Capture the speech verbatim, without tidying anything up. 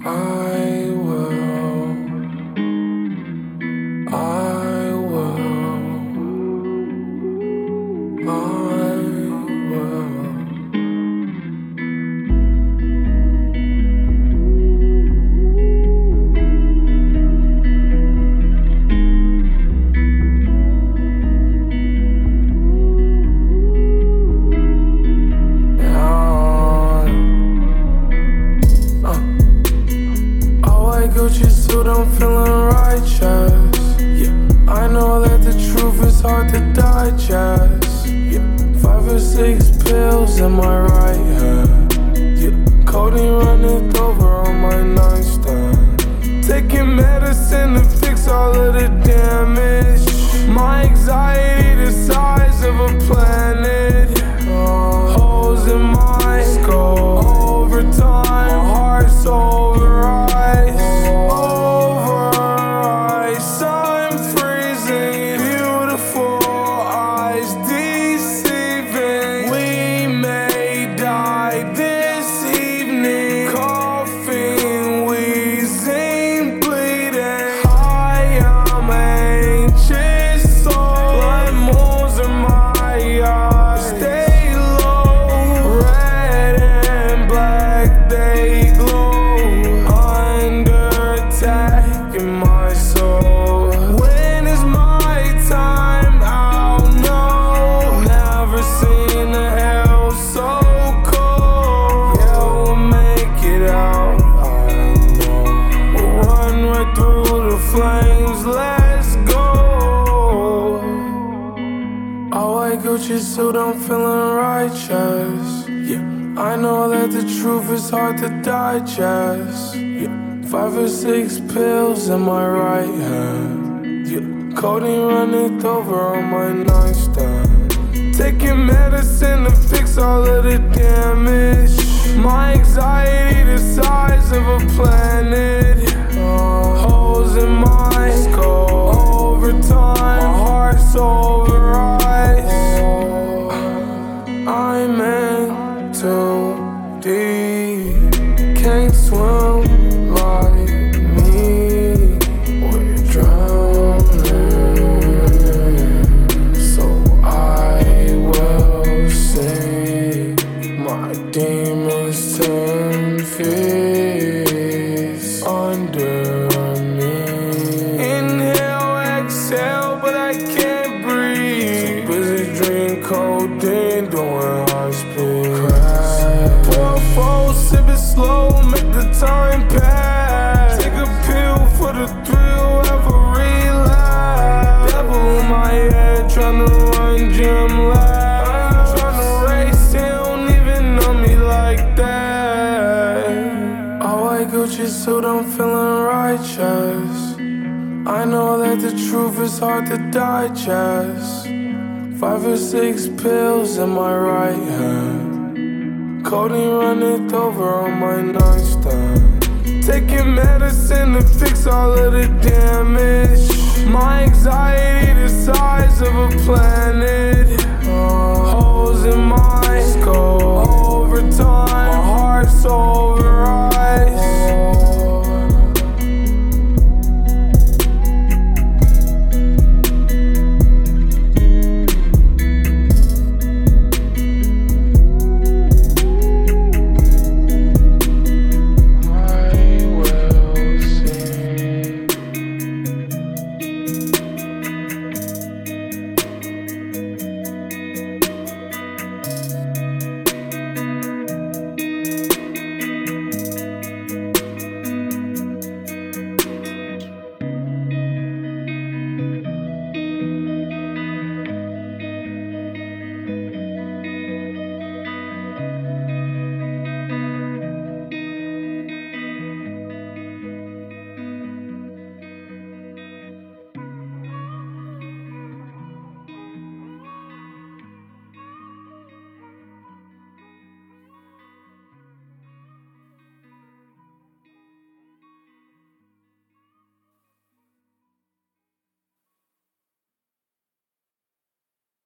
I will, I will, I will. Gucci suit, I'm feeling righteous. Yeah, I know that the truth is hard to digest. Yeah, five or six pills in my right hand. Yeah, codeine running over on my nightstand. Taking medicine to fix all of the damage. My anxiety the size of a planet. Uh, holes in my skull. Over time, my heart's override. Gucci suit, I'm feeling righteous. Yeah, I know that the truth is hard to digest. Yeah, five or six pills in my right hand. Yeah, codeine running over on my nightstand. Taking medicine to fix all of the damage. My anxiety the size of a planet. Uh, holes in my skull. Over time, my heart's override. I'm in too deep, can't swim like me. We're drowning, so I will see my demons ten feet under me. Inhale, exhale, but I can't breathe. Too busy drinking codeine, doing high speed. Pour four, sip it slow, make the time pass. Take a pill for the thrill, have a relapse. Devil in my head, tryna run gym laps. Tryna race, he don't even know me like that. All white Gucci suit, I'm feeling righteous. I know that the truth is hard to digest. Five or six pills in my right hand. Codeine running over on my nightstand. Taking medicine to fix all of the damage. My anxiety the size of a planet. Uh, holes in my skull.